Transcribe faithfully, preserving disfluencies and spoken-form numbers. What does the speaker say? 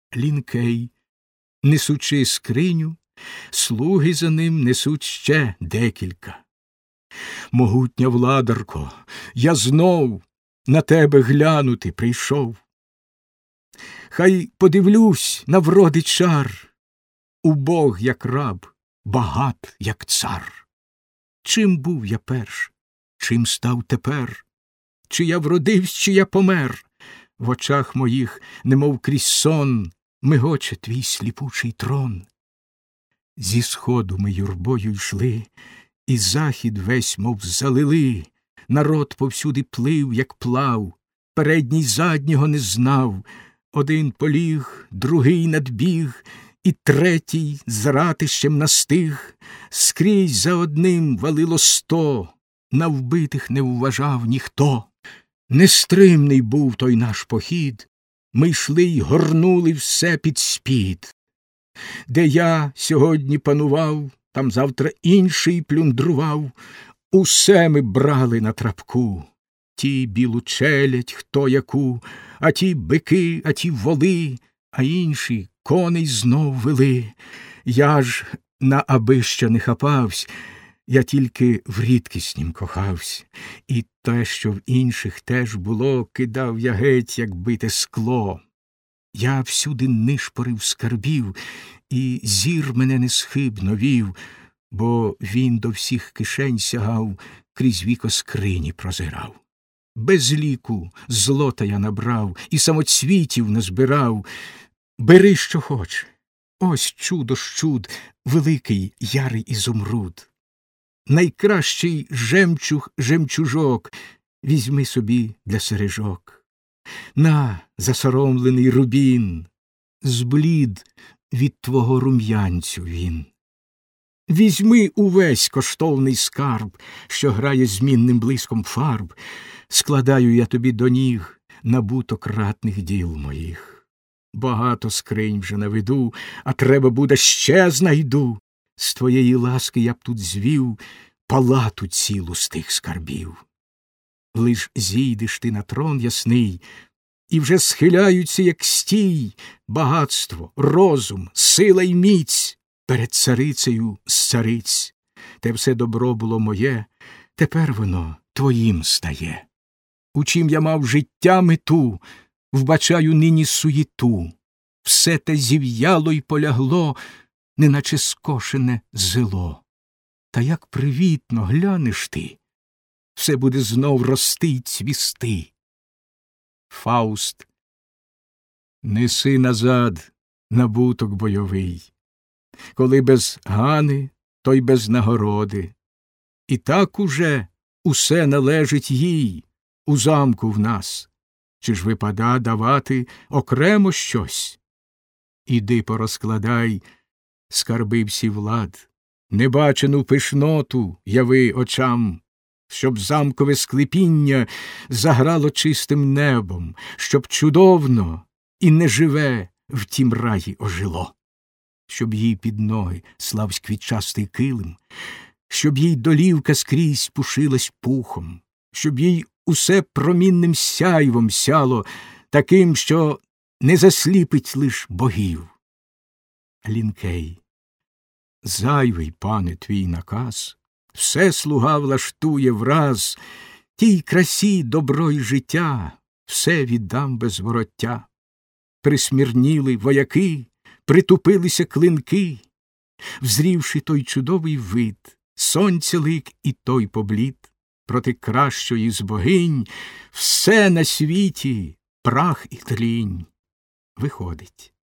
Лінкей, несучи скриню, слуги за ним несуть ще декілька. Могутня владарко, я знов на тебе глянути прийшов. Хай подивлюсь на вроди чар, убог, як раб, багат, як цар. Чим був я перш, чим став тепер? Чи я вродивсь, чи я помер? В очах моїх, немов крізь сон, мигоче твій сліпучий трон. Зі сходу ми юрбою йшли, і захід весь, мов залили. Народ повсюди плив, як плав, передній заднього не знав. Один поліг, другий надбіг, і третій з ратищем настиг. Скрізь за одним валило сто, на вбитих не вважав ніхто. Нестримний був той наш похід, ми йшли й горнули все під спід. Де я сьогодні панував, там завтра інший плюндрував. Усе ми брали на трапку, ті білу челядь, хто яку, а ті бики, а ті воли, а інші коней знов вели. Я ж на абища не хапавсь, я тільки в рідкіснім кохавсь. І те, що в інших теж було, кидав я геть, як бите скло. Я всюди нишпорив скарбів, і зір мене несхибно вів, бо він до всіх кишень сягав, крізь віко скрині прозирав. Без ліку злота я набрав, і самоцвітів назбирав. Бери, що хоч, ось чудо з чуд, великий ярий ізумруд. Найкращий жемчуг жемчужок візьми собі для сережок. На, засоромлений рубін, зблід від твого рум'янцю він. Візьми увесь коштовний скарб, що грає змінним блиском фарб. Складаю я тобі до ніг набуток ратних діл моїх. Багато скринь вже наведу, а треба буде ще знайду. З твоєї ласки я б тут звів палату цілу з тих скарбів. Лиш зійдеш ти на трон ясний, і вже схиляються, як стій, багатство, розум, сила й міць перед царицею з цариць. Те все добро було моє, тепер воно твоїм стає. У чим я мав життя мету, вбачаю нині суєту. Все те зів'яло й полягло, неначе скошене зило. Та як привітно глянеш ти, все буде знов рости й цвісти. Фауст. Неси назад набуток бойовий. Коли без Гани, то й без нагороди. І так уже усе належить їй у замку в нас. Чи ж випада давати окремо щось? Іди порозкладай скарби всі влад, небачену пишноту яви очам, щоб замкове склепіння заграло чистим небом, щоб чудовно і неживе в тім раї ожило, щоб їй під ноги славсь квітчастий килим, щоб їй долівка скрізь пушилась пухом, щоб їй усе промінним сяйвом сяло, таким, що не засліпить лиш богів. Лінкей. Зайвий, пане, твій наказ, все слуга влаштує враз, тій красі добро й життя, все віддам без вороття. Присмірніли вояки, притупилися клинки, взрівши той чудовий вид, сонця лик і той поблід, проти кращої з богинь, все на світі прах і тлінь. Виходить.